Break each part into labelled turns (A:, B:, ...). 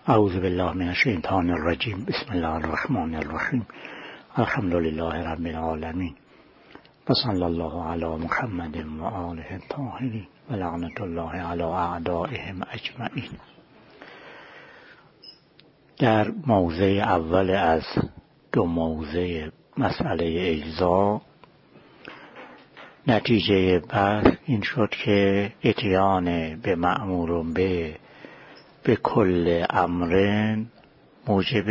A: اعوذ بالله من الشیطان الرجیم. بسم الله الرحمن الرحیم. الحمد لله رب العالمین و صلی الله علی محمد و آله الطاهرین و لعنت الله علی اعدائهم اجمعین. در موضع اول از دو موضع مسئله اجزا، نتیجه بحث این شد که اتیان به مأمور به کل امرن موجب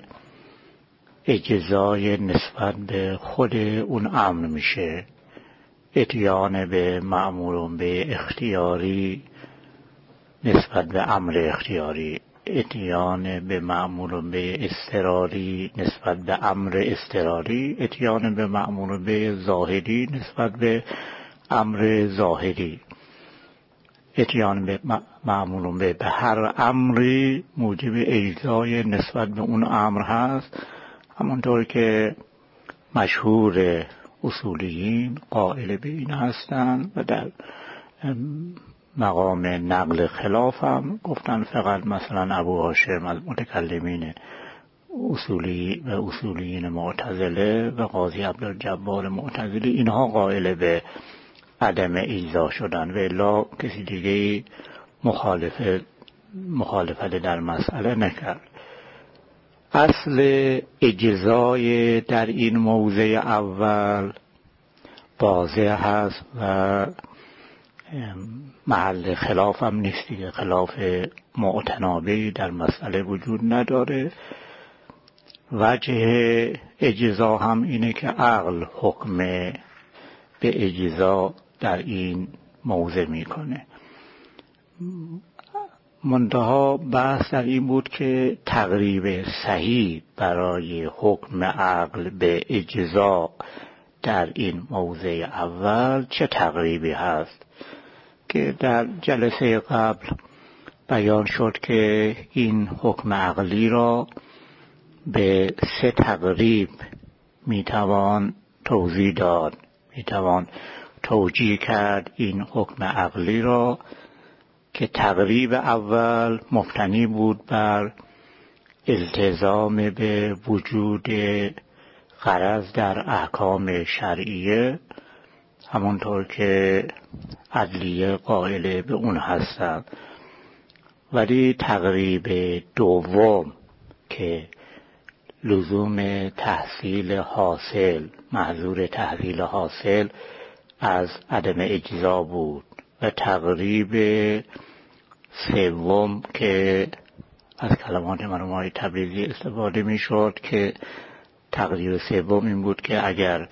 A: اجزای نسبت به خود اون امر میشه. اتیان به مأمور به اختیاری نسبت به امر اختیاری، اتیان به مأمور به اضطراری نسبت به امر اضطراری، اتیان به مأمور به ظاهری نسبت به امر ظاهری. اتیان به مأمور به هر امری موجب اجزای نسبت به اون امر هست، همونطور که مشهور اصولیین قائل به این هستند و در مقام نقل خلاف هم گفتن. فقط مثلا ابو هاشم از متکلمین اصولی و اصولیین معتزله و قاضی عبدالجبار معتزلی، اینها قائل به عدم اجزا شدن و الا کسی دیگه مخالفت در مسئله نکرد. اصل اجزای در این موضع اول واضح هست و محل خلاف هم نیست دیگه، خلاف معتنابی در مسئله وجود نداره. وجه اجزا هم اینه که عقل حکم به اجزا در این موضع میکنه. منتها بحث در این بود که تقریب صحیح برای حکم عقل به اجزا در این موضع اول چه تقریبی هست، که در جلسه قبل بیان شد که این حکم عقلی را به 3 تقریب میتوان توضیح داد، میتوان توجیه کرد این حکم عقلی را، که تقریب اول مبتنی بود بر التزام به وجود غرض در احکام شرعیه، همونطور که عدلیه قائل به اون هستند. ولی تقریب دوم که لزوم تحصیل حاصل، محظور تحصیل حاصل از عدم اجزا بود، و تقریب سوم که از کلمات مرحوم تبریزی استفاده می شد، که تقریب سوم این بود که اگر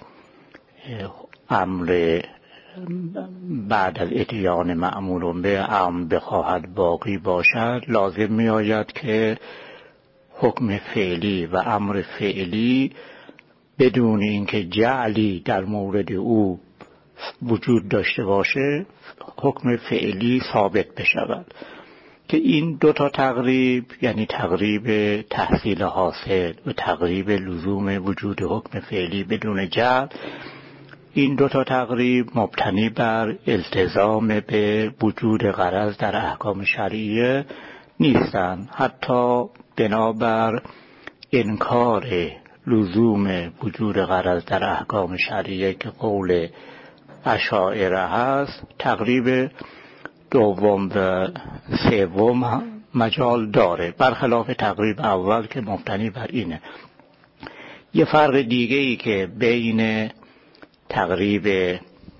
A: امر بعد از اتیان مأمور به امر بخواهد باقی باشد، لازم می آید که حکم فعلی و امر فعلی بدون اینکه جعلی در مورد او وجود داشته باشه حکم فعلی ثابت بشود. که این 2 تقریب، یعنی تقریب تحصیل حاصل و تقریب لزوم وجود حکم فعلی بدون جعل، این 2 تقریب مبتنی بر التزام به وجود غرض در احکام شرعیه نیستند، حتی بنابر انکار لزوم وجود غرض در احکام شرعیه که قول اشاعره هست. تقریب دوم و سوم مجال داره، برخلاف تقریب اول که مبتنی بر اینه. یه فرق دیگه ای که بین تقریب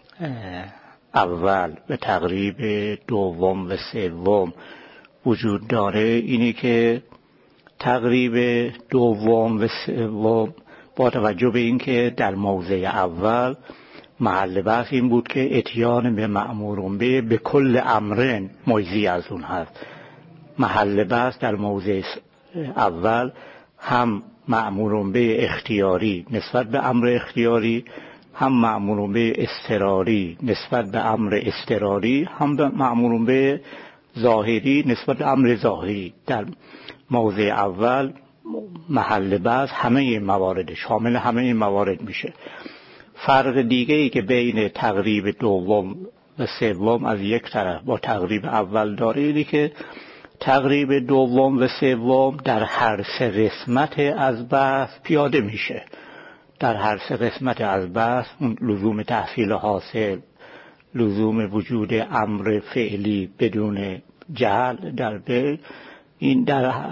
A: اول و تقریب دوم و سوم وجود داره اینه که تقریب دوم و سوم با توجه به اینکه در موضع اول محل بحث این بود که اتیان به مأمور به کل امرن مجزی از اون هست. محل بحث در موضع اول هم مأمور به اختیاری نسبت به امر اختیاری، هم مأمور به اضطراری نسبت به امر اضطراری، هم مأمور به ظاهری نسبت به امر ظاهری. در موضع اول محل بحث همه موارد، شامل همه موارد میشه. فرق دیگه ای که بین تقریب دوم و سوم از یک طرف با تقریب اول داره اینه که تقریب دوم و سوم در هر سه قسمت از بحث پیاده میشه. در هر سه قسمت از بحث اون لزوم تحصیل حاصل، لزوم وجود امر فعلی بدون جهل در بین، این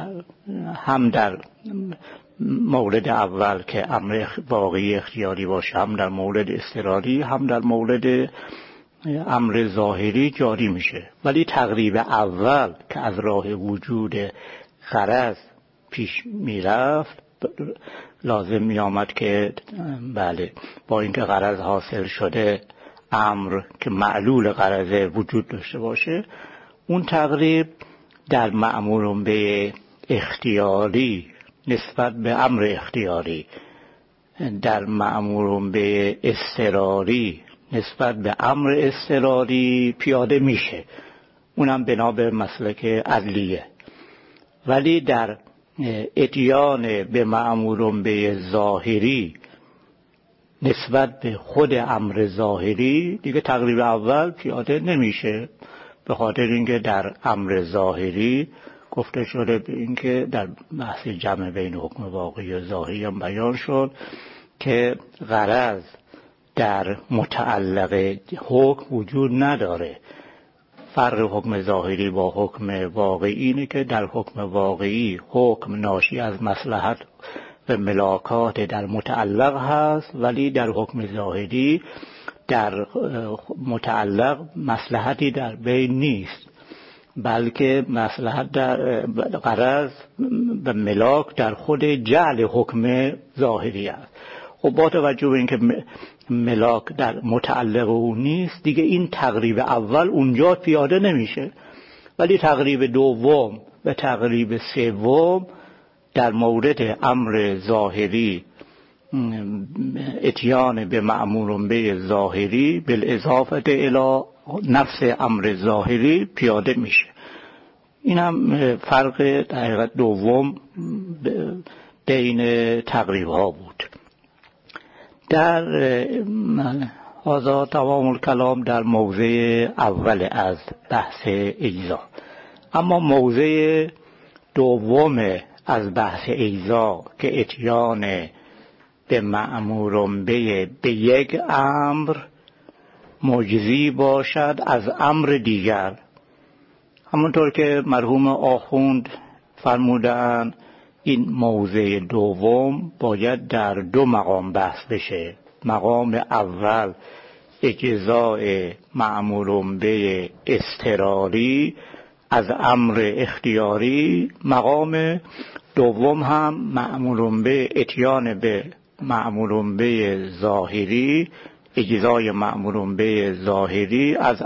A: هم در مورد اول که امر واقعی اختیاری باشه، هم در مورد اضطراری، هم در مورد امر ظاهری جاری میشه. ولی تقریب اول که از راه وجود غرض پیش میرفت، لازم میآمد که بله با اینکه غرض حاصل شده امر که معلول غرض وجود داشته باشه، اون تقریب در مأمور به اختیاری نسبت به امر اختیاری، در مأمور به اضطراری نسبت به امر اضطراری پیاده میشه، اونم بنا به مسلک عدلیه. ولی در اتیان به مأمور به ظاهری نسبت به خود امر ظاهری دیگه تقریب اول پیاده نمیشه، به خاطر اینکه در امر ظاهری گفته شده به اینکه در بحث جمع بین حکم واقعی و ظاهری هم بیان شد که غرض در متعلق حکم وجود نداره. فرق حکم ظاهری با حکم واقعی اینه که در حکم واقعی حکم ناشی از مصلحت و ملاکات در متعلق هست، ولی در حکم ظاهری در متعلق مصلحتی در بین نیست، بلکه مصلحت در غرض و ملاک در خود جعل حکم ظاهری است. خب با توجه به اینکه ملاک در متعلق اون نیست، دیگه این تقریب اول اونجا پیاده نمیشه. ولی تقریب دوم و تقریب سوم در مورد امر ظاهری، اتیان به مأمور به ظاهری بالاضافه الی نفس امر ظاهری پیاده میشه. این هم فرق حقیقت دوم بین تقریب ها بود. در هذا تمام الکلام در موضع اول از بحث اجزا. اما موضع دوم از بحث اجزا که اتیان به مأمور به یک امر مجزی باشد از امر دیگر، همونطور که مرحوم آخوند فرمودند این موضع دوم باید در دو مقام بحث بشه. مقام اول اجزای مأمور به اضطراری از امر اختیاری، مقام دوم هم مأمور به اتیان به مأمور به ظاهری، اجزای مأمور به ظاهری از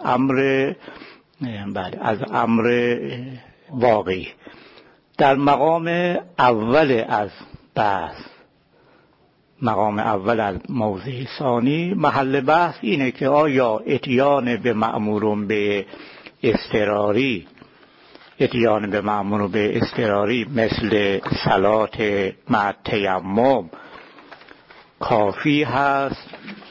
A: امر واقعی. در مقام اول از بحث، مقام اول از موضع ثانی، محل بحث اینه که آیا اتیان به مأمور به اضطراری، اتیان به مأمور به اضطراری مثل صلات مع تیمم کافی هست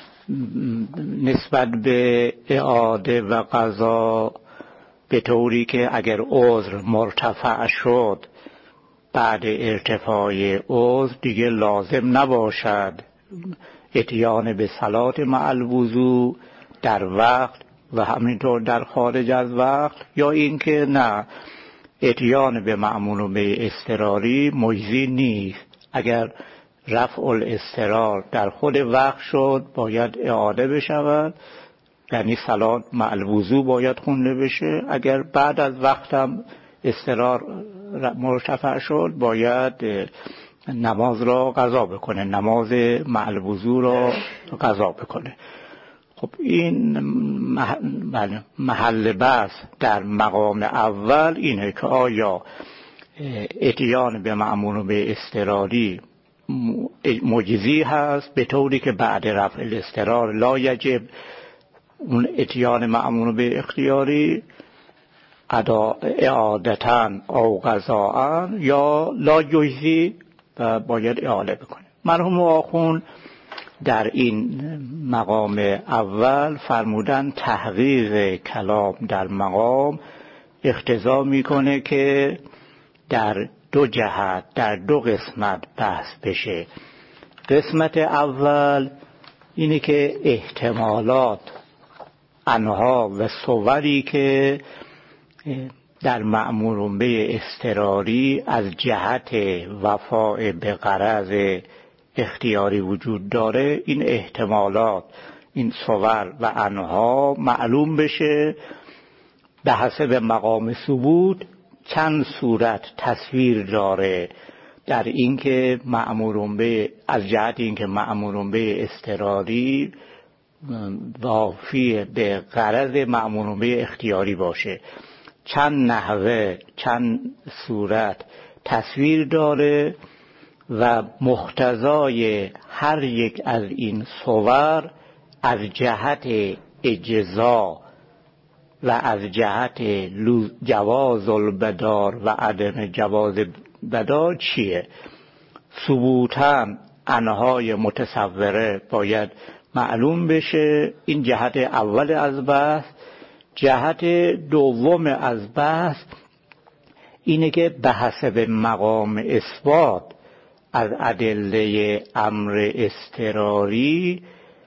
A: نسبت به اعاده و قضا، به طوری که اگر عذر مرتفع شد بعد ارتفاع عذر دیگه لازم نباشد اتیان به صلات مع الوضوء در وقت و همینطور در خارج از وقت، یا اینکه نه، اتیان به مأمور به اضطراری مجزی نیست، اگر رفع الاضطرار در خود وقت شد باید اعاده بشود، یعنی صلات مع الوضوء باید خونده بشه، اگر بعد از وقتم اضطرار مرتفع شد باید نماز را قضا بکنه، نماز مع الوضوء را قضا بکنه. خب این محل بحث در مقام اول اینه که آیا اتیان به مأمور به اضطراری مجزی هست به طوری که بعد رفع الاضطرار لا یجب اون اتیان مأمور به اختیاری اعادتاً او قضاءً، یا لا یجزی و باید اعاده بکنه. مرحوم آخوند در این مقام اول فرمودن تحقیق کلام در مقام اقتضا میکنه که در دو جهت، در دو قسمت بحث بشه. قسمت اول اینه که احتمالات، انها و صوری که در مأمور به اضطراری از جهت وفاء به غرض اختیاری وجود داره، این احتمالات، این صور و انها معلوم بشه به حسب مقام ثبوت چند صورت تصویر داره در اینکه مأمور به، از جهت اینکه مأمور به اضطراری وافی به غرض مأمور به اختیاری باشه، چند نحوه، چند صورت تصویر داره و مقتضای هر یک از این صور از جهت اجزا و از جهت جواز البدار و عدم جواز بدار چیه؟ ثبوتاً انهای متصوره باید معلوم بشه. این جهت اول از بحث. جهت دوم از بحث اینه که به حسب مقام اثبات از ادله امر اضطراری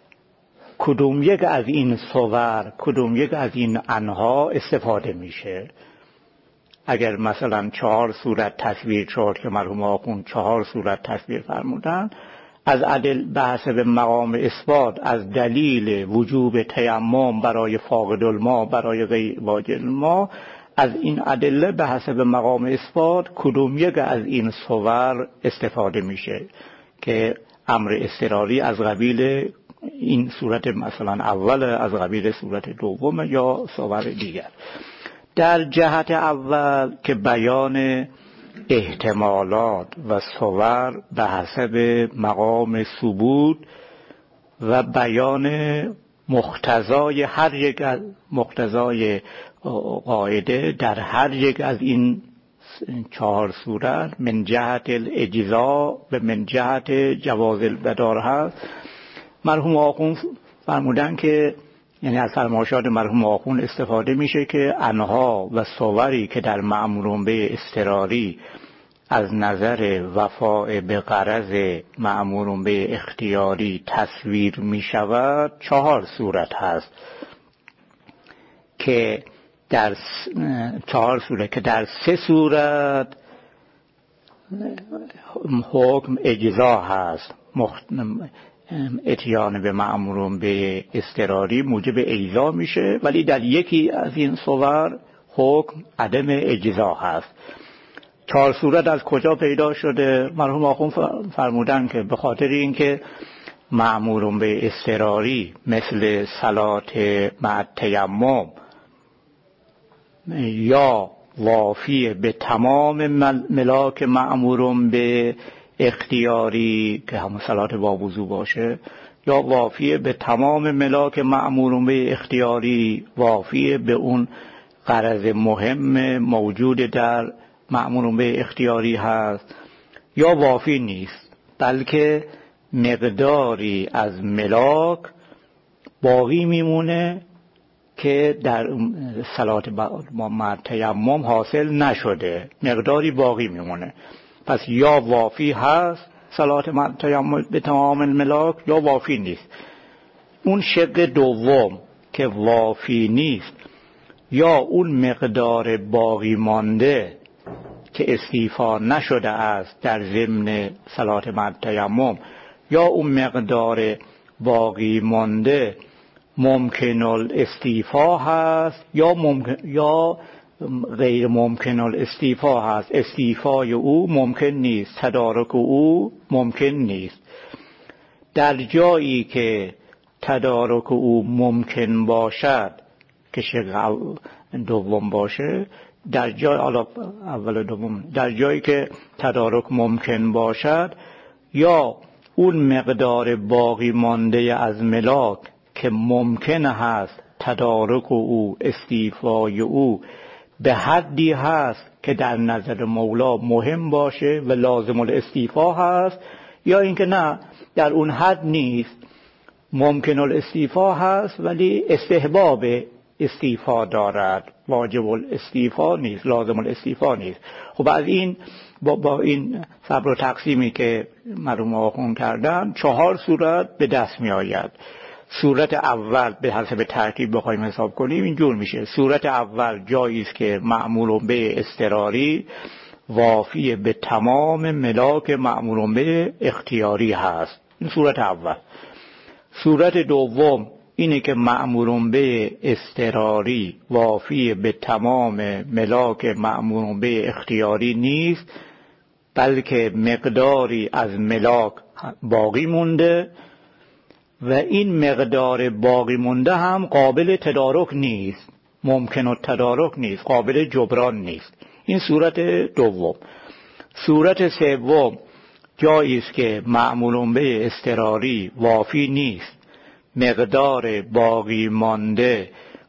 A: کدوم یک از این صور، کدوم یک از این انها استفاده میشه. اگر مثلا 4 صورت تصویر شد که مرحوم آخوند 4 صورت تصویر فرمودن، از ادله به حسب مقام اثبات از دلیل وجوب تیمم برای فاقد الماء، برای غیر واجد الماء، از این ادله به حسب مقام اثبات کدوم یک از این صور استفاده میشه که امر اضطراری از قبیل این صورت مثلا اول، از قبیل صورت دوم یا صور دیگر. در جهت اول که بیان احتمالات و صور به حسب مقام ثبوت و بیان مقتضای هر یک از مقتضای قاعده در هر یک از این 4 صورت من جهت الاجزا و من جهت جواز البدار هست. مرحوم آخوند فرمودن که یعنی از فرمایشات مرحوم آخوند استفاده میشه که انها و صوری که در مأمور به اضطراری از نظر وفاء به غرض مأمور به اختیاری تصویر میشود 4 صورت هست که در 4 صورت که در 3 صورت حکم اجزا هست. اتیان به مأمور به اضطراری موجب اجزا میشه، ولی در یکی از این صور حکم عدم اجزا هست. 4 صورت از کجا پیدا شده؟ مرحوم آخوند فرمودن که به خاطر اینکه مأمور به اضطراری مثل صلات مع تیمم یا وافی به تمام ملاک مأمور به اختیاری که همون صلات با وضو باشه، یا وافی به تمام ملاک مأمور به اختیاری، وافی به اون غرض مهم موجود در مأمور به اختیاری هست، یا وافی نیست بلکه مقداری از ملاک باقی میمونه که در صلات با تیمم حاصل نشده، مقداری باقی میمونه. پس یا وافی هست صلات تیمم به تمام الملاک یا وافی نیست. اون شق دوم که وافی نیست، یا اون مقدار باقی مانده که استیفا نشده است در ضمن صلات تیمم، یا اون مقدار باقی مانده ممکن الاستیفا هست یا غیر ممکن الاستیفا هست. استیفای او ممکن نیست، تدارک او ممکن نیست. در جایی که تدارک او ممکن باشد که شق دوم باشه، در جای اول دوم، در جایی که تدارک ممکن باشد، یا اون مقدار باقی مانده از ملاک که ممکن هست تدارک او، استیفای او به حدی هست که در نظر مولا مهم باشه و لازم الاستیفا هست، یا اینکه نه در اون حد نیست، ممکن الاستیفا هست ولی استحباب استیفا دارد، واجب الاستیفا نیست، لازم الاستیفا نیست. خب از این با این صبر و تقسیمی که مرحوم آخوند کردن 4 صورت به دست می آید. صورت اول به حسب ترتیب بخوایم حساب کنیم اینجور میشه. صورت اول جایی است که مأمور به اضطراری وافی به تمام ملاک مأمور به اختیاری هست. این صورت اول. صورت دوم اینه که مأمور به اضطراری وافی به تمام ملاک مأمور به اختیاری نیست، بلکه مقداری از ملاک باقی مونده و این مقدار باقی مونده هم قابل تدارک نیست، ممکن التدارک نیست، قابل جبران نیست. این صورت دوم. صورت سوم جایی است که مأمور به اضطراری وافی نیست، مقدار باقی مانده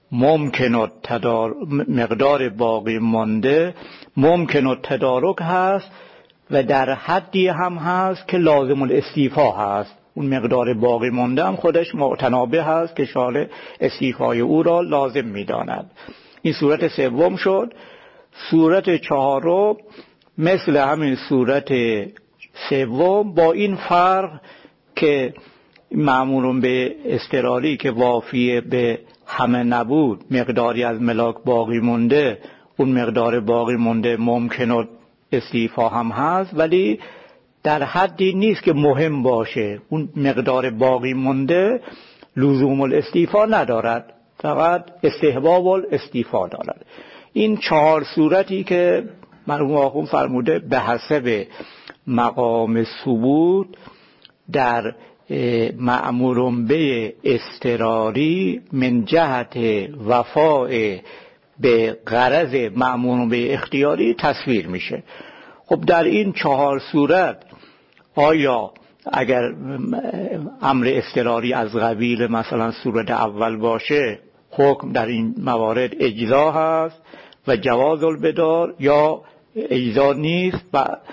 A: ممکن التدارک هست و در حدی هم هست که لازم الاستیفا هست. اون مقدار باقی مانده هم خودش متنابه هست که شارع استیفای او را لازم می‌داند. این صورت سوم شد. صورت چهارم مثل همین صورت سوم با این فرق که مأمور به اضطراری که وافی به همه نبود، مقداری از ملاک باقی مونده، اون مقدار باقی مونده ممکن استیفا هم هست ولی در حدی نیست که مهم باشه. اون مقدار باقی مونده لزوم الاستیفا ندارد، فقط استحباب الاستیفا دارد. این 4 صورتی که مرحوم آخوند فرموده به حسب مقام ثبوت در مأمور به اضطراری من جهت وفاء به غرض مأمور به اختیاری تصویر میشه. خب در این 4 صورت آیا اگر امر اضطراری از قبیل مثلا صورت اول باشه حکم در این موارد اجزا هست و جواز البدار، یا اجزا نیست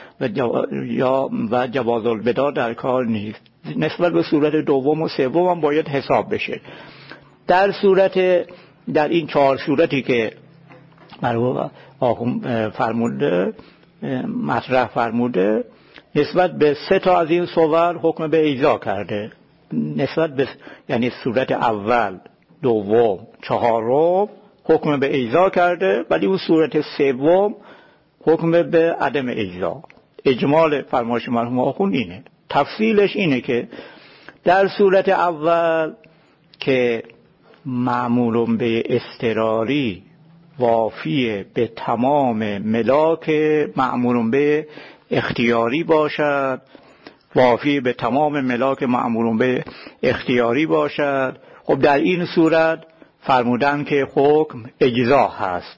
A: و جواز البدار در کار نیست؟ نسبت به صورت دوم و سوم هم باید حساب بشه. در این 4 صورتی که مرحوم آخوند فرموده مطرح فرموده، نسبت به 3 تا از این صور حکم به اجزا کرده. نسبت به یعنی صورت اول، دوم، 4 حکم به اجزا کرده، ولی اون صورت سوم حکم به عدم اجزا. اجمال فرمایش مرحوم آخوند اینه. تفصیلش اینه که در صورت اول که مأمور به اضطراری وافی به تمام ملاک مأمور به اختیاری باشد، وافی به تمام ملاک مأمور به اختیاری باشد، خب در این صورت فرمودن که حکم اجزا هست.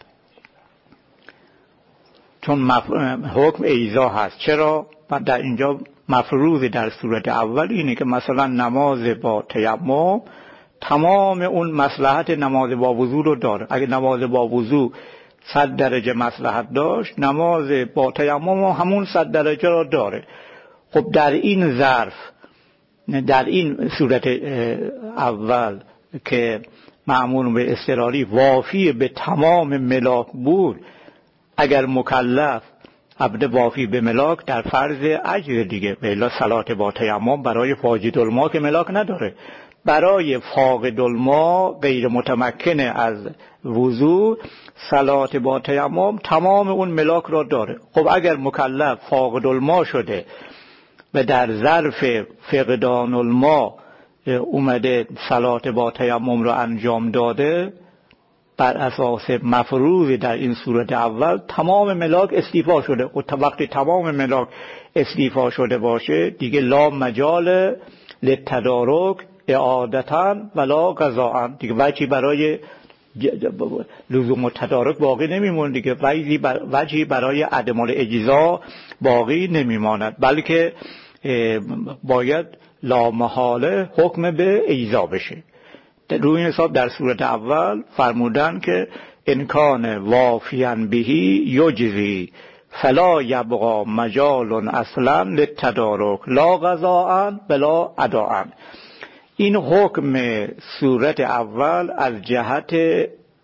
A: چون حکم اجزا هست. چرا؟ در اینجا مفروض در صورت اول اینه که مثلا نماز با تیمم تمام اون مصلحت نماز با وضو رو داره. اگه نماز با وضو 100 درجه مصلحت داشت، نماز با تیمم همون 100 درجه رو داره. خب در این ظرف، در این صورت اول که مأمور به اضطراری وافی به تمام ملاک بود، اگر مکلف عبد وافی به ملاک در فرض اجر دیگه، بلا صلات با تیمم برای فاقد الماء که ملاک نداره، برای فاقد الماء غیر متمکن از وضو صلات با تیمم تمام اون ملاک را داره. خب اگر مکلف فاقد الماء شده و در ظرف فقدان الماء اومده صلات با تیمم را انجام داده، بر اساس مفروض در این صورت اول تمام ملاک استیفا شده. و وقتی تمام ملاک استیفا شده باشه دیگه لا مجال للتدارک اعادتاً ولا قضاءً، دیگه وجهی برای لزوم التدارک باقی نمیمونه، دیگه وجهی برای عدم الاجزا باقی نمیماند، بلکه باید لا محاله حکم به اجزا بشه. روی این حساب در صورت اول فرمودن که انکان وافیاً بهی یجزی فلا یبقى مجال اصلا للتدارک لا قضاءً بلا اداءً. این حکم صورت اول از جهت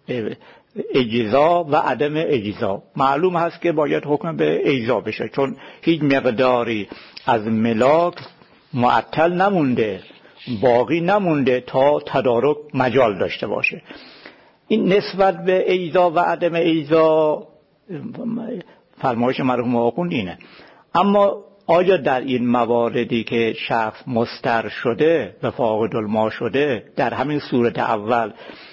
A: اجزا و عدم اجزا. معلوم هست که باید حکم به اجزا بشه، چون هیچ مقداری از ملاک معطل نمونده، باقی نمونده تا تدارک مجال داشته باشه. این نسبت به اجزا و عدم اجزا فرمایش مرحوم آخوند اینه. اما آیا در این مواردی که شخص مستر شده و فاقد الما شده، در همین صورت اول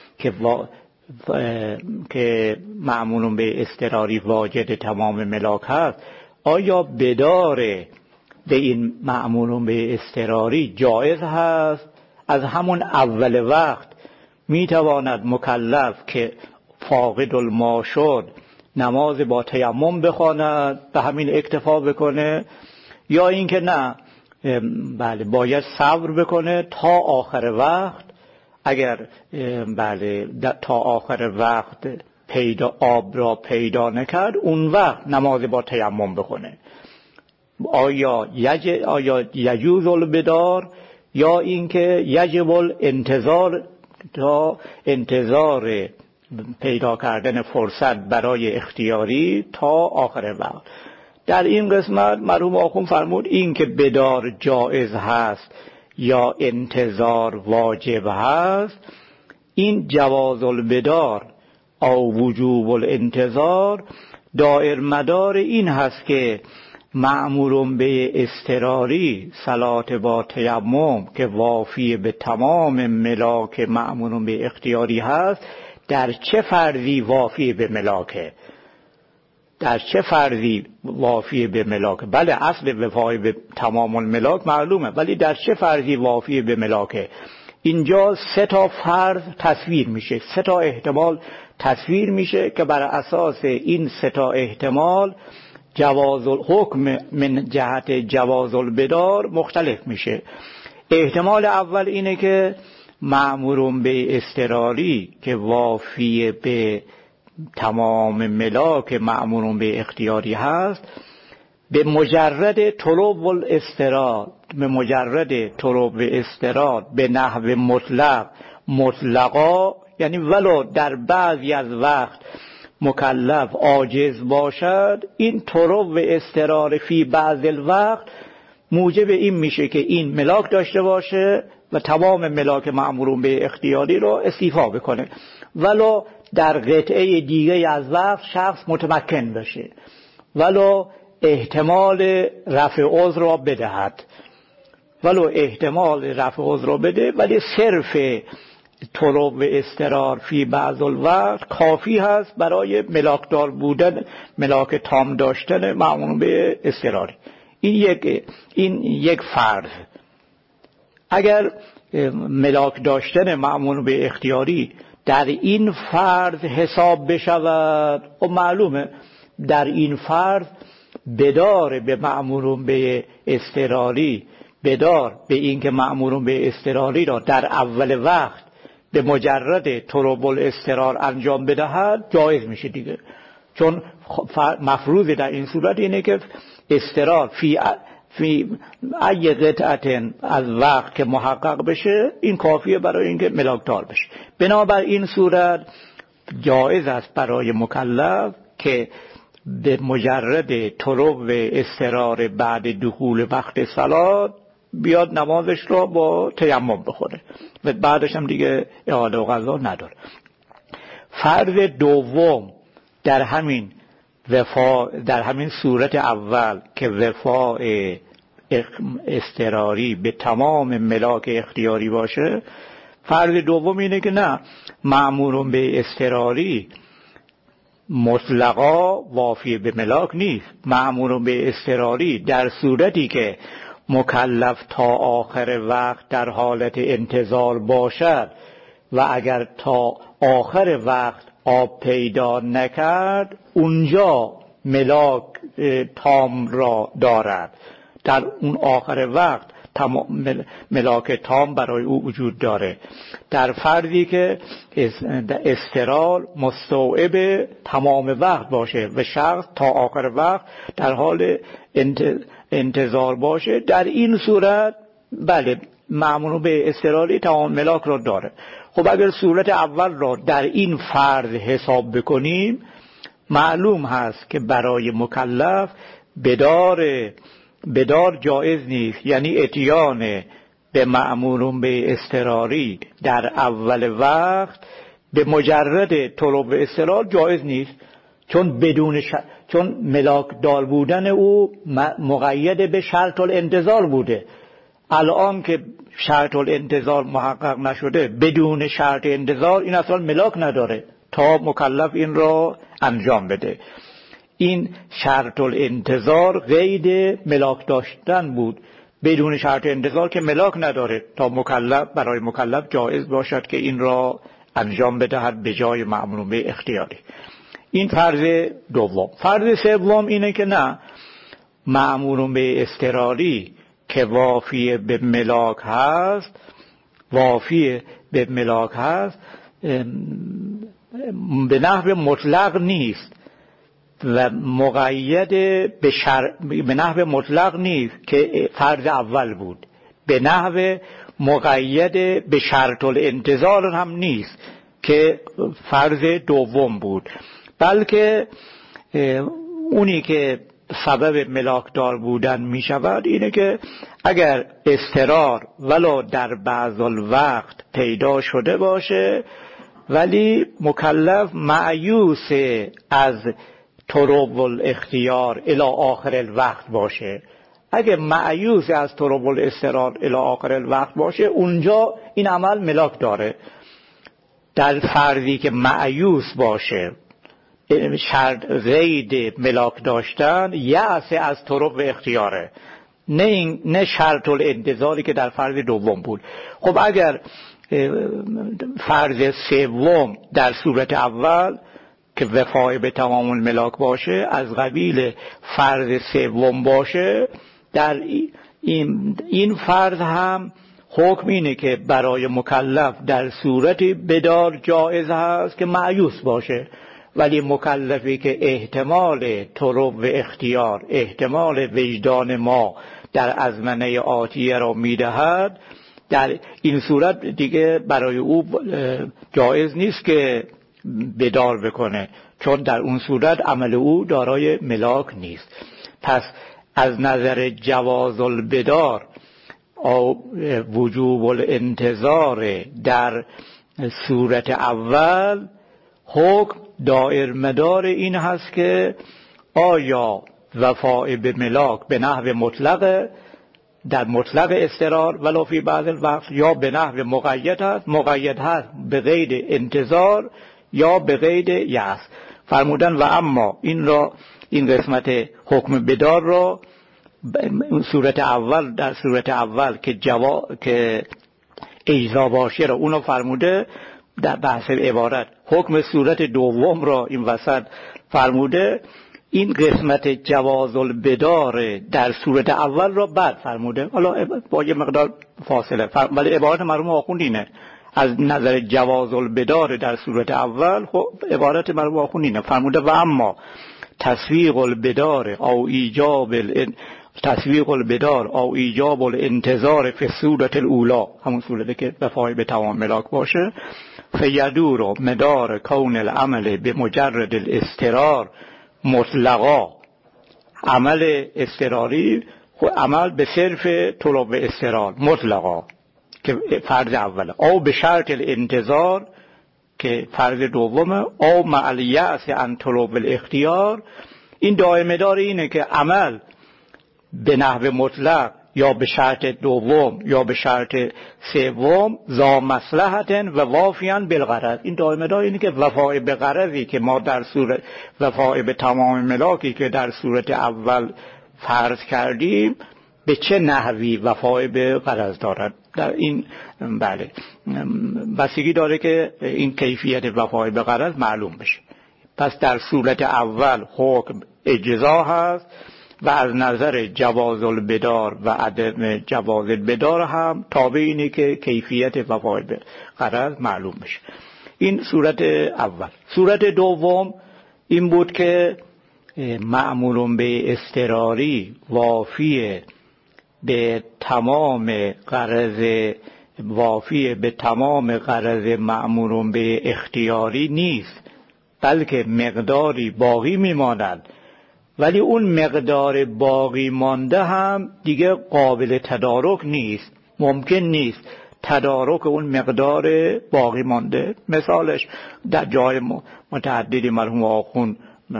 A: که معمول به اضطراری واجد تمام ملاک هست، آیا بداره به این معمول به اضطراری جایز هست از همون اول وقت میتواند مکلف که فاقد الما شد نماز با تیمم بخواند به همین اکتفا بکنه، یا اینکه نه بله باید صبر بکنه تا آخر وقت، اگر بله تا آخر وقت آب را پیدا نکرد اون وقت نماز با تیمم بخونه؟ آیا یجوز البدار یا اینکه یجب الانتظار تا انتظار پیدا کردن فرصت برای اختیاری تا آخر وقت؟ در این قسمت مرحوم آخوند فرمود این که بدار جایز هست یا انتظار واجب هست، این جواز البدار او وجوب الانتظار دائر مدار این هست که مأمور به اضطراری صلات با تیمم که وافی به تمام ملاک مأمور به اختیاری هست، در چه فرضی وافی به ملاکه؟ در چه فرضی وافی به ملاک؟ بله اصل وفای به تمام الملاک معلومه، ولی در چه فرضی وافی به ملاکه؟ اینجا 3 تا فرض تصویر میشه، 3 تا احتمال تصویر میشه که بر اساس این 3 تا احتمال جواز الحکم من جهت جواز البدار مختلف میشه. احتمال اول اینه که مأمور به اضطراری که وافی به تمام ملاک مأمور به اختیاری هست، به مجرد طلب الاضطرار، به مجرد طلب اضطرار به نحو مطلقا، یعنی ولو در بعضی از وقت مکلف عاجز باشد، این طلب اضطرار فی بعض الوقت موجب این میشه که این ملاک داشته باشه و تمام ملاک مأمور به اختیاری رو استیفا بکنه، ولو در قطعه دیگه از وقت شخص متمکن بشه، ولو احتمال رفع عذر را بدهد، ولو احتمال رفع عذر را بده، ولی صرف طلب و فی بعض الوقت کافی هست برای ملاکدار بودن، ملاک تام داشتن مأمور به اضطراری. این یک فرض. اگر ملاک داشتن مأمور به اختیاری در این فرض حساب بشود، و معلومه در این فرض بدار به مأمور به اضطراری، بدار به این که مأمور به اضطراری را در اول وقت به مجرد طلب الاضطرار انجام بدهد جایز میشه دیگه، چون مفروض در این صورت اینه که اضطرار فی ای قطعه از وقت که محقق بشه این کافیه برای اینکه ملاکدار بشه. بنابر این صورت جایز است برای مکلف که به مجرد طلب و اضطرار بعد دخول وقت صلات بیاد نمازش را با تیمم بخوره و بعدش هم دیگه اعاده و قضا نداره. فرض دوم در همین صورت اول که وفاء اضطراری به تمام ملاک اختیاری باشه، فرض دوم اینه که نه، مأمور به اضطراری مطلقا وافی به ملاک نیست. مأمور به اضطراری در صورتی که مکلف تا آخر وقت در حالت انتظار باشد و اگر تا آخر وقت آب پیدا نکرد اونجا ملاک تام را دارد، در اون آخر وقت ملاک تام برای او وجود داره. در فرضی که اضطرار مستوعب تمام وقت باشه و شخص تا آخر وقت در حال انتظار باشه، در این صورت بله مأمور به اضطراری تمام ملاک را داره. خب اگر صورت اول را در این فرض حساب بکنیم، معلوم هست که برای مکلف بدار جایز نیست، یعنی اتیان به مأمور به اضطراری در اول وقت به مجرد طلب اضطرار جایز نیست، چون ملاک دار بودن او مقید به شرط الانتظار بوده. الان که شرط الانتظار محقق نشده، بدون شرط انتظار این اصلا ملاک نداره تا مکلف این را انجام بده. این شرط الانتظار قید ملاک داشتن بود، بدون شرط انتظار که ملاک نداره تا برای مکلف جایز باشد که این را انجام بدهد به جای مأمور به اختیاری. این فرض دوم. فرض سوم اینه که نه، مأمور به اضطراری که وافی به ملاک هست به نحو مطلق نیست و مقید به نحو مطلق نیست که فرض اول بود، به نحو مقید به شرط الانتظار هم نیست که فرض دوم بود، بلکه اونی که سبب ملاکدار بودن می شود اینه که اگر اضطرار ولو در بعض الوقت پیدا شده باشه ولی مکلف مایوس از طلب الاختیار الی آخر الوقت باشه. اگه مایوس از طلب الاضطرار الی آخر الوقت باشه، اونجا این عمل ملاک داره. در فرضی که مایوس باشه، شرط قید ملاک داشتن یأس از طرق اختیاره، نه شرط الانتظاری که در فرض دوم بود. خب اگر فرض سوم در صورت اول که وفای به تمام الملاک باشه از قبیل فرض سوم باشه، در این فرض هم حکم اینه که برای مکلف در صورتی بدار جایز هست که مایوس باشه، ولی مکلفی که احتمال طلب و اختیار، احتمال وجدان ما در ازمنه آتیه را میدهد، در این صورت دیگه برای او جایز نیست که بدار بکنه، چون در اون صورت عمل او دارای ملاک نیست. پس از نظر جواز البدار او وجوب الانتظار در صورت اول، حکم دایر مدار این هست که آیا وفای به ملاک به نحو مطلق در مطلق اضطرار ولو فی بعض الوقت، یا به نحو مقید هست به قید انتظار یا به قید یأس. فرمودن و اما این قسمت حکم بدار را در صورت اول که اجزا باشه را اونو فرموده در بحث عبارت. حکم صورت دوم را این وسط فرموده. این قسمت جواز البدار در صورت اول را بعد فرموده، حالا با یه مقدار فاصله، ولی عبارت مرحوم آخوند اینه. از نظر جواز البدار در صورت اول عبارت مرحوم آخوند اینه، فرموده و اما تسویق البدار او ایجاب الانتظار فی صورت الاولا، همون صورتی که وفای به تمام ملاک باشه، فیدور مدار کون العمل به مجرد الاضطرار مطلقا، عمل اضطراری عمل به صرف طلب اضطرار مطلقا که فرض اوله، او به شرط الانتظار که فرض دومه، او مع الیأس عن طلب الاختیار. این دائمه دار اینه که عمل به نحو مطلق یا به شرط دوم یا به شرط سوم ذا مصلحت و وافیاً بالغرض. این دائمه دار اینه که وفای به غرضی که ما در صورت وفای به تمام ملاکی که در صورت اول فرض کردیم به چه نحوی وفای به غرض دارد. در این بله بستگی داره که این کیفیت وفای به غرض معلوم بشه. پس در صورت اول حکم اجزا هست و از نظر جواز البدار و عدم جواز البدار هم تابع اینه که کیفیت وفای به غرض معلوم بشه. این صورت اول. صورت دوم این بود که مأمور به اضطراری وافی به تمام غرض وافی به تمام غرض مأمور به اختیاری نیست، بلکه مقداری باقی میماند، ولی اون مقدار باقی مانده هم دیگه قابل تدارک نیست، ممکن نیست تدارک اون مقدار باقی مانده. مثالش در جای متعددی مرحوم آخوند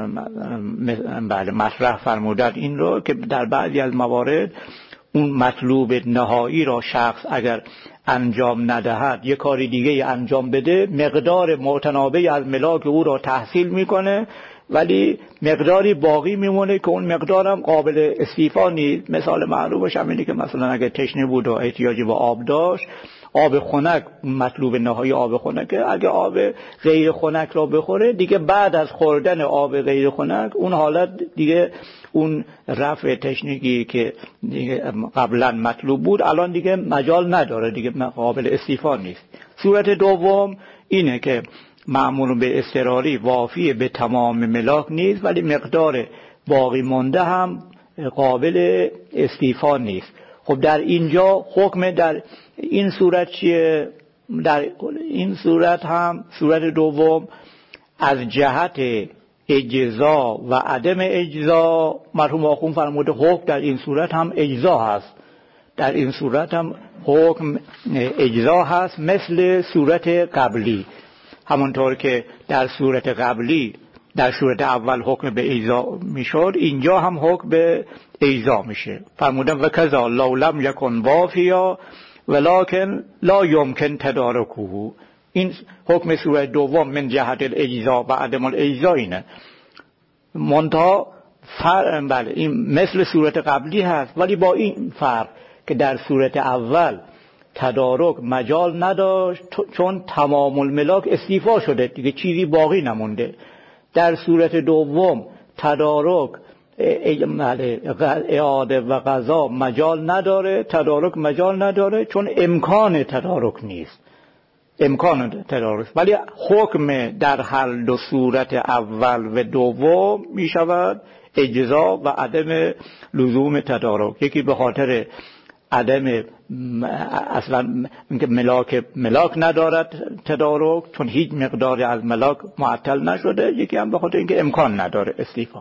A: بله مطرح فرمودند این رو که در بعضی از موارد اون مطلوب نهایی را شخص اگر انجام ندهد یک کاری دیگه انجام بده، مقدار متنابع از ملاک او را تحصیل میکنه، ولی مقداری باقی میمونه که اون مقدارم قابل استیفا نیست. مثال معروفش همینه که مثلا اگه تشنه بود و احتیاجی به آب داشت، آب خنک مطلوب نهایی آب خنکه، اگه آب غیر خنک را بخوره دیگه بعد از خوردن آب غیر خنک اون حالت دیگه اون رفع تشنگی که قبلا مطلوب بود الان دیگه مجال نداره، دیگه قابل استیفا نیست. صورت دوم اینه که مأمور به اضطراری وافی به تمام ملاک نیست، ولی مقدار باقی مانده هم قابل استیفا نیست. خب در اینجا حکم در این صورت چیه؟ در این صورت هم صورت دوم از جهت اجزا و عدم اجزا مرحوم آخوند فرموده حکم در این صورت هم اجزا هست، در این صورت هم حکم اجزا هست مثل صورت قبلی. همونطور که در صورت قبلی در صورت اول حکم به اجزا میشد، اینجا هم حکم به اجزا میشه. فرمودن و کذا لو لم یکن وافیا ولکن لا یمکن تدارکه. این حکم صورت دوم من جهت الاجزا و عدم الاجزا اینه. منتها بله این مثل صورت قبلی هست، ولی با این فرق که در صورت اول تدارک مجال نداشت چون تمام الملاک استیفا شده دیگه، چیزی باقی نمونده. در صورت دوم تدارک اعاده و قضا مجال نداره، تدارک مجال نداره چون امکان تدارک نیست، امکان تدارک، ولی حکم در هر دو صورت اول و دوم می شود اجزا و عدم لزوم تدارک. یکی به خاطر عدم اصلا اینکه ملاک ندارد تدارک چون هیچ مقداری از ملاک معطل نشده، یکی هم به خاطر اینکه امکان نداره استیفا.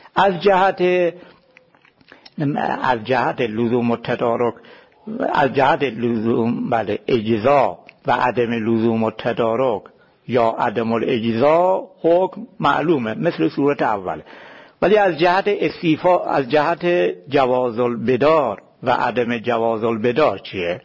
A: از جهت لزوم التدارک، از جهت لزوم بله اجزا و عدم لزوم التدارک یا عدم الاجزا حکم معلومه مثل صورت اول، ولی از جهت استیفا، از جهت جواز البدار و عدم جواز البدار چیه؟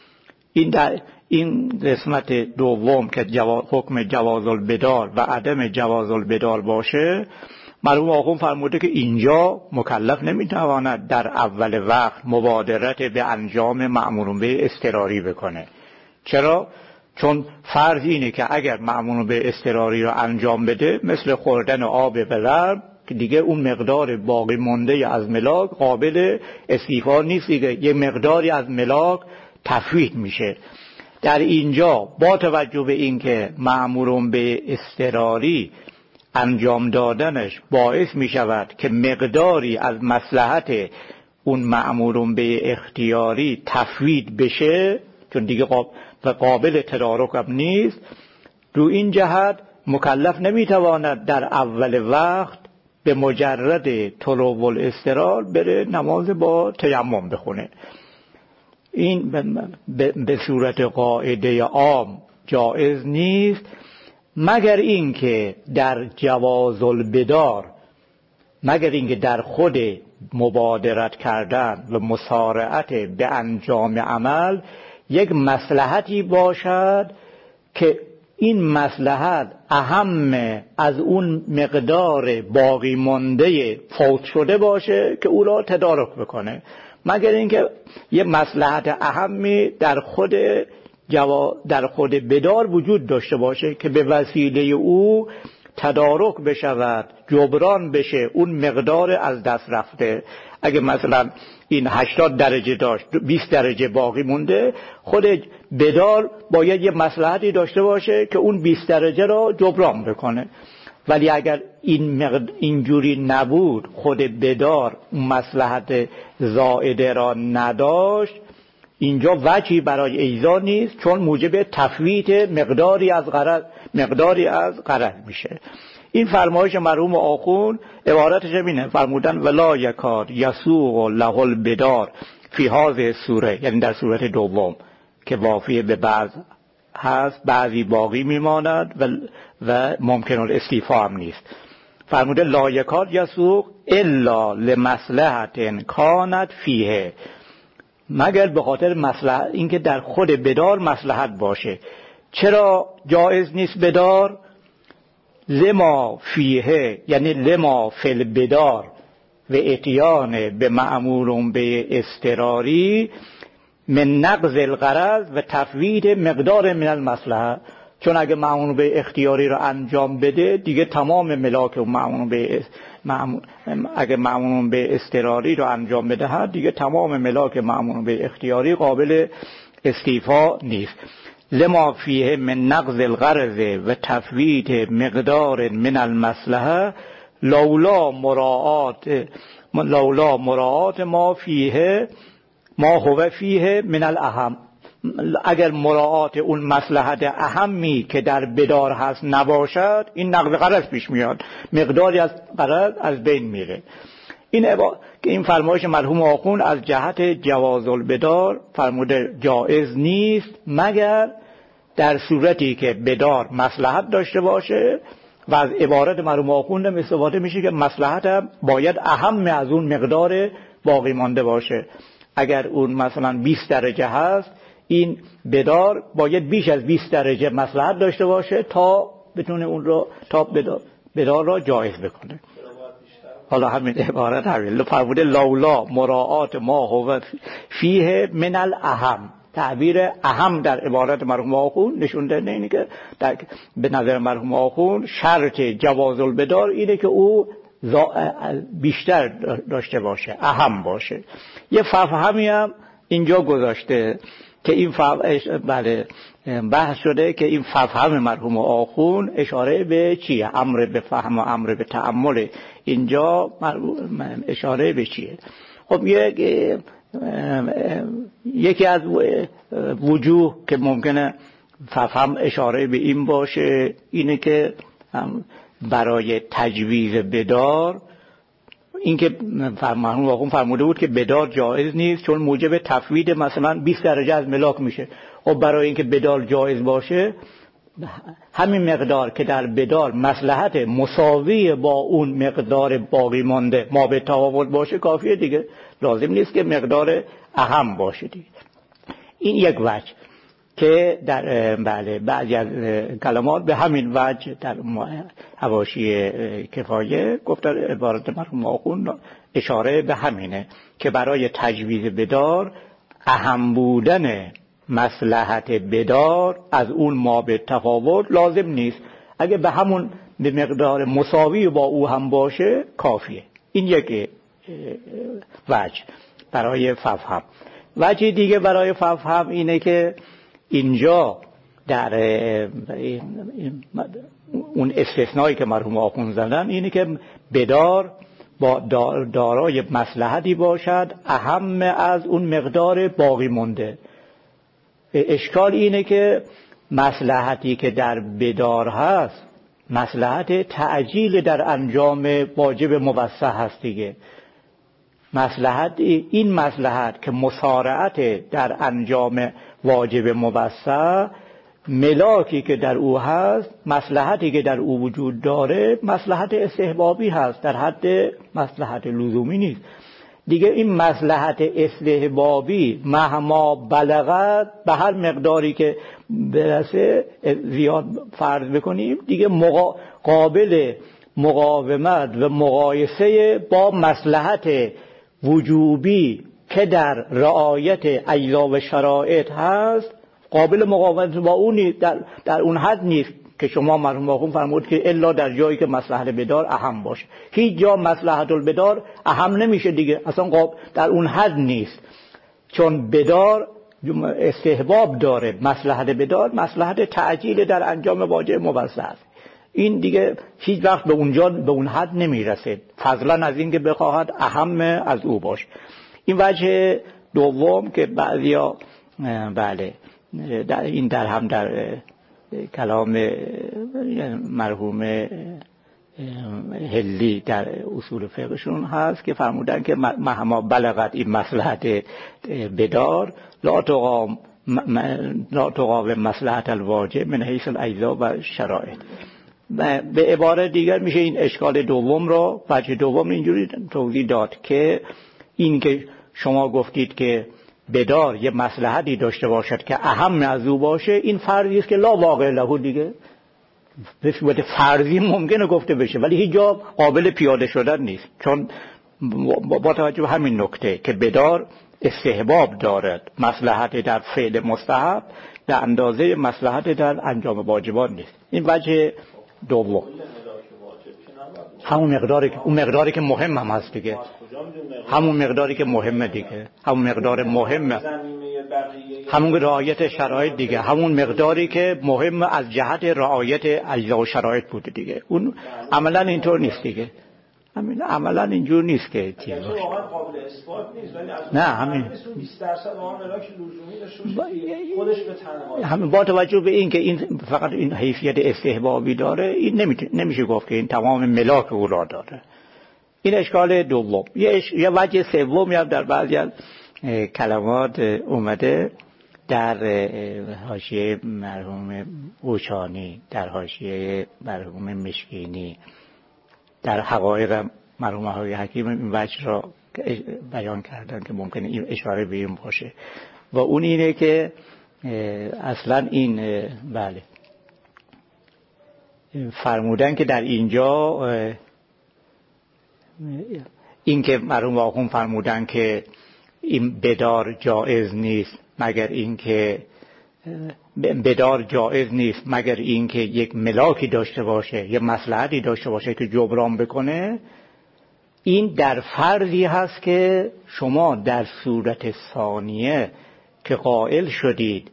A: این قسمت دوم که حکم جواز البدار و عدم جواز البدار باشه، مرحوم آخوند فرموده که اینجا مکلف نمیتواند در اول وقت مبادرت به انجام مأمور به اضطراری بکنه. چرا؟ چون فرض اینه که اگر مأمور به اضطراری رو انجام بده مثل خوردن آب بلرم که دیگه اون مقدار باقی مانده از ملاک قابل استیفا نیست، دیگه یه مقداری از ملاک تفویت میشه. در اینجا با توجه به اینکه مأمور به اضطراری انجام دادنش باعث می شود که مقداری از مصلحت اون مأمور به اختیاری تفویت بشه چون دیگه قابل تدارک هم نیست، رو این جهت مکلف نمی تواند در اول وقت به مجرد طلوع الاضطرار بره نماز با تیمم بخونه. این به صورت قاعده عام جائز نیست، مگر اینکه در جواز البدار، مگر اینکه در خود مبادرت کردن و مسارعت به انجام عمل یک مصلحتی باشد که این مصلحت اهم از اون مقدار باقی مانده فوت شده باشه که او را تدارک بکنه، مگر اینکه یه مصلحت اهمی در خود بدار وجود داشته باشه که به وسیله او تدارک بشود، جبران بشه اون مقدار از دست رفته. اگه مثلا این 80 درجه داشت 20 درجه باقی مونده، خود بدار باید یه مصلحتی داشته باشه که اون 20 درجه را جبران بکنه. ولی اگر اینجوری نبود، خود بدار مصلحت زائده را نداشت، اینجا وجهی برای ایذا نیست، چون موجب تفویت مقداری از غرض میشه. این فرمایش مرحوم آخوند عبارتش اینه، فرمودن ولا یکاد یسوق له البدار فی هذه سوره، یعنی در سوره دوم که وافی به بعض هست، بعضی باقی میماند و ممکن الاستیفاء هم نیست. فرموده لا یکاد یسوق الا لمصلحت کانت فیه، مگر به خاطر مصلحت، اینکه در خود بدار مصلحت باشه. چرا جایز نیست بدار؟ لما فیه، یعنی لما فی البدار و اتیان به معمول به اضطراری من نقض الغرض و تفویت مقدار من المصلحه. چون اگه معمول به اختیاری رو انجام بده دیگه تمام ملاک و اگه معمول به اضطراری رو انجام بده دیگه تمام ملاک معمول به اختیاری قابل استیفا نیست. لما فیه من نقض الغرض و تفویت مقدار من المصلحه لولا مراعات ما هو فیه من الاهم. اگر مراعات اون مصلحت اهمی که در بدار هست نباشد، این نقض غرض پیش میاد، مقداری از غرض از بین میره. این فرمایش مرحوم آخوند از جهت جواز البدار فرموده جایز نیست مگر در صورتی که بدار مصلحت داشته باشه، و از عبارت مرحوم آخوند استفاده میشه که مصلحت هم باید اهم از اون مقدار باقی مانده باشه. اگر اون مثلا 20 درجه هست، این بدار باید بیش از 20 درجه مصلحت داشته باشه تا بتونه اون رو، تا بدار را جایز بکنه. حالا همین عبارت همین فرموده لولا مراعات ما هو فیه من الاهم. تعبیر اهم در عبارت مرحوم آخوند نشون دهنده اینه که به نظر مرحوم آخوند شرط جواز البدار اینه که او بیشتر داشته باشه، اهم باشه. یه فهمی هم اینجا گذاشته که این بحث شده که این فهم مرحوم آخوند اشاره به چیه؟ امر به فهم و امر به تأمل. اینجا اشاره به چیه؟ خب یکی از وجوه که ممکنه فهم اشاره به این باشه اینه که برای تجویز بدار، اینکه مرحوم آخوند فرموده بود که بدار جایز نیست چون موجب تفویت مثلا 20 درجه از ملاک میشه. و برای اینکه بدار جایز باشه، همین مقدار که در بدار مصلحت مساوی با اون مقدار باقی مانده ما به تفاوت باشه کافیه دیگه، لازم نیست که مقدار اهم باشه دیگه. این یک وجه که در بعضی از کلمات به همین وجه در حواشی کفایه گفتن عبارت مرحوم آخوند اشاره به همینه که برای تجویز بدار اهم بودن مصلحت بدار از اون ما به تفاوت لازم نیست، اگه به همون به مقدار مساوی با او هم باشه کافیه. این یک وجه برای فهم. وجه دیگه برای فهم اینه که اینجا در اون استثنایی که مرحوم آخوند زدن اینه که بدار با دارای مصلحتی باشد اهم از اون مقدار باقی مونده. اشکال اینه که مصلحتی که در بدار هست مصلحت تعجیل در انجام واجب موسع هست دیگه. این مصلحت که مسارعت در انجام واجب موسع، ملاکی که در او هست، مصلحتی که در او وجود داره مصلحت استحبابی هست، در حد مصلحت لزومی نیست دیگه. این مصلحت استحبابی مهما بلغت، به هر مقداری که برسه زیاد فرض بکنیم دیگه قابل مقاومت و مقایسه با مصلحت وجوبی که در رعایت اجزا و شرایط هست قابل مقاومت با اون در اون حد نیست که شما مرحوم آخوند فرمود که الا در جایی که مصلحت بدار اهم باشه. هیچ جا مصلحت البدار اهم نمیشه دیگه، اصلا در اون حد نیست، چون بدار استحباب داره. مصلحت بدار مصلحت تعجیل در انجام واجب موسع است. این دیگه هیچ وقت به اونجا به اون حد نمیرسه، فضلا از این که بخواهد اهم از او باشه. این وجه دوم که بعضیا بله در هم در کلام مرحوم هلی در اصول فقهشون هست که فرمودن که مهما بلغت این مصلحت بدار لا تقاوم مصلحت الواجب من حیث الاجزاء و شرایط. به عبارت دیگر میشه این اشکال دوم رو، وجه دوم اینجوری توضیح داد که این که شما گفتید که بدار یه مصلحتی داشته باشد که اهم از او باشه، این فرضی است که لا واقع له دیگه، به صورت فرضی ممکنه گفته بشه ولی هیچ جا قابل پیاده شدن نیست، چون با توجه به همین نکته که بدار استحباب دارد، مصلحت در فعل مستحب به اندازه مصلحت در انجام واجبات نیست. این وجه دوم. همون مقداری که مهم هم هست دیگه، همون مقداری که مهمه دیگه، همون مقدار مهمه، همون رعایت شرایط دیگه، همون مقداری که مهم از جهت رعایت اجزا و شرایط بوده دیگه. اون عملا اینطور نیست دیگه، همین عملا اینجور نیست که چیز باشه. قابل اثبات نیست ولی از نه همین 20% واقعا ملاک لزومی داشته خودش به تنهایی، همین با توجه به این که این فقط این حیثیت استحبابی داره، این نمیشه گفت که این تمام ملاک او را داره. این اشکال دوم. یه وجه سومی هم در بعضی از کلمات اومده، در حاشیه مرحوم اوشانی، در حاشیه مرحوم مشکینی، در حقایق مرحوم های حکیم این وجه را بیان کردن که ممکنه این اشاره به این باشه و اون اینه که اصلا این بله فرمودن که در اینجا این که مرحوم آخوند فرمودن که این بدار جایز نیست مگر این که بدار جایز نیست مگر این که یک ملاکی داشته باشه، یک مصلحتی داشته باشه که جبران بکنه. این در فرضی هست که شما در صورت ثانیه که قائل شدید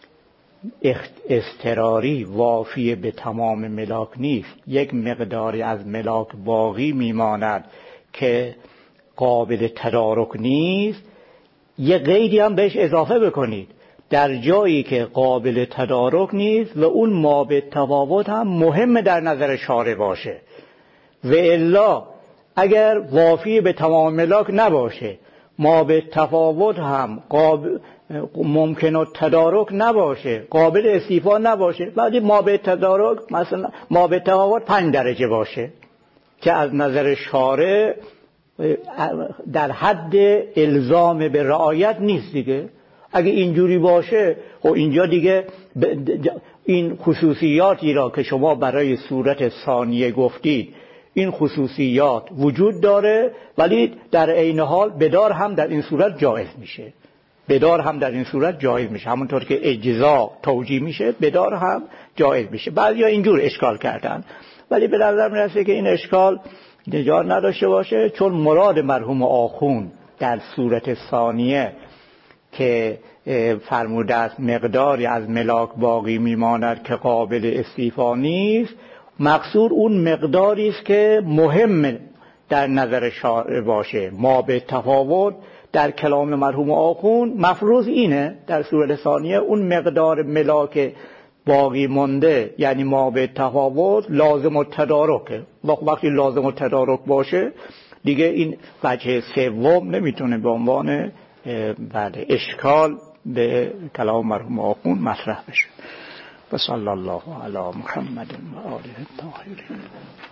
A: اضطراری وافی به تمام ملاک نیست، یک مقداری از ملاک باقی میماند که قابل تدارک نیست، یه قیدی هم بهش اضافه بکنید در جایی که قابل تدارک نیست و اون ما به تفاوت هم مهم در نظر شارع باشه، و الا اگر وافی به تمام ملاک نباشه، ما به تفاوت هم ممکن و تدارک نباشه، قابل استیفا نباشه، بعدی ما به تدارک مثلا ما به تفاوت 5 درجه باشه که از نظر شارع در حد الزام به رعایت نیست دیگه. اگه اینجوری باشه و اینجا دیگه این خصوصیاتی را که شما برای صورت ثانیه گفتید این خصوصیات وجود داره، ولی در عین حال بدار هم در این صورت جایز میشه، بدار هم در این صورت جایز میشه، همونطور که اجزا توجیه میشه بدار هم جایز میشه. بعضیا اینجور اشکال کردن ولی به نظر میرسه که این اشکال نجات نداشته باشه، چون مراد مرحوم آخوند در صورت ثانیه که فرموده است مقداری از ملاک باقی میماند که قابل استیفا نیست، مقصود اون مقداری است که مهم در نظر شارع باشه. ما به تفاوت در کلام مرحوم آخوند مفروض اینه در صورت ثانیه اون مقدار ملاک باقی مونده، یعنی ما به تفاوت لازم و تدارکه. وقتی لازم و تدارک باشه دیگه این وجه سوم نمیتونه به عنوان بله اشکال به کلام مرحوم آخوند مطرح بشه. و صلی الله علی محمد و آله الطاهرین.